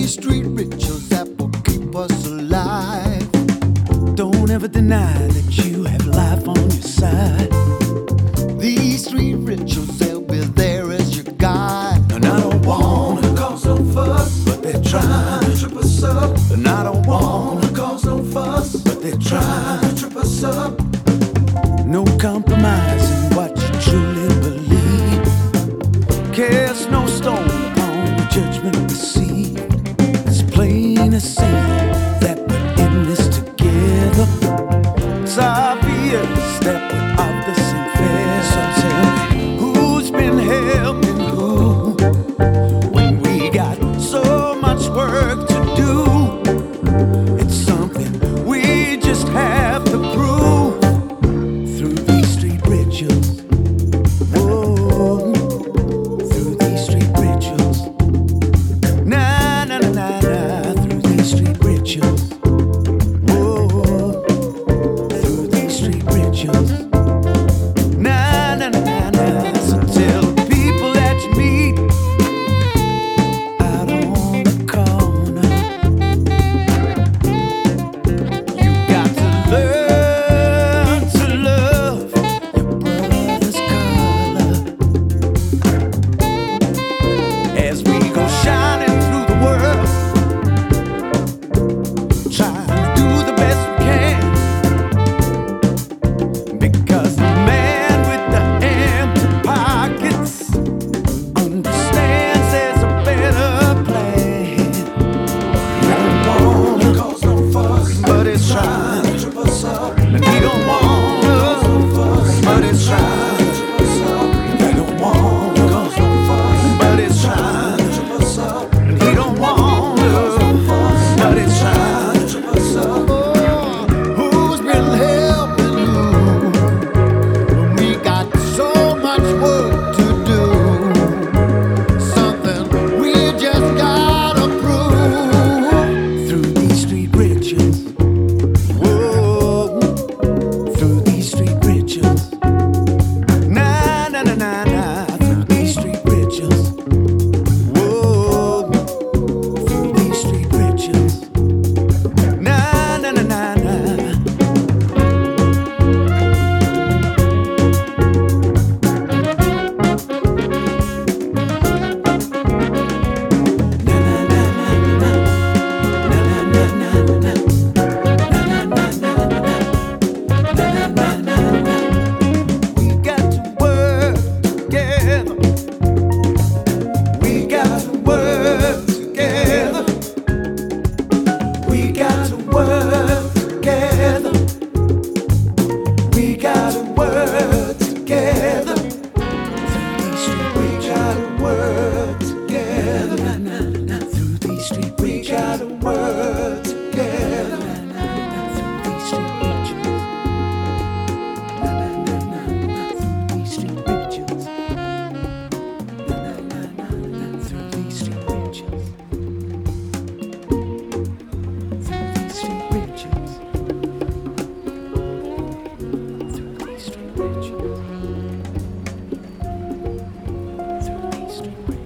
these street rituals that will keep us alive. Don't ever deny that you have life on your side. These street rituals, they'll be there as your guide. And I don't wanna cause no fuss, but they're trying to trip us up. And I don't wanna cause no fuss, but they're trying to trip us up. No compromising what you truly believe. Cast no stone upon the judgment received. It's plain as seen that we're in this together. It's obvious that we're of the same fair. So tell me, who's been helping who when we got so much work to do? It's something we just have to prove through these street rituals. Whoa, through these street rituals. Nah, nah, nah, nah, nah, through these street rituals. Whoa, through these street rituals. Nah, nah, nah, nah, nah. So tell the people that you meet out on the corner, you got to learn to love your brother's color. As we go shining through the world, trying to do the best we can, because the man with the empty pockets understands there's a better plan. We don't wanna cause no fuss, but it's trying to trip us up. And we don't wanna cause no fuss, but it's trying to trip us up. We don't wanna cause no fuss, but it's trying to trip us up. And we don't wanna cause no fuss, but it's trying to trip us up. Who's been helping you when we got so much work to do? Something we just gotta prove Through these street rituals. Whoa, through these street rituals. Nah, nah, nah, nah, nah, through these street rituals. Whoa, through these street rituals. Nah, nah, nah, nah, nah. We got to work together. We got to work together. We got to work together. We got to work together. We gotta work together. Through these street we gotta work together. Through these street rituals. Through these street rituals. Through these street rituals. Through these street rituals. Through these street rituals. Through these street rituals.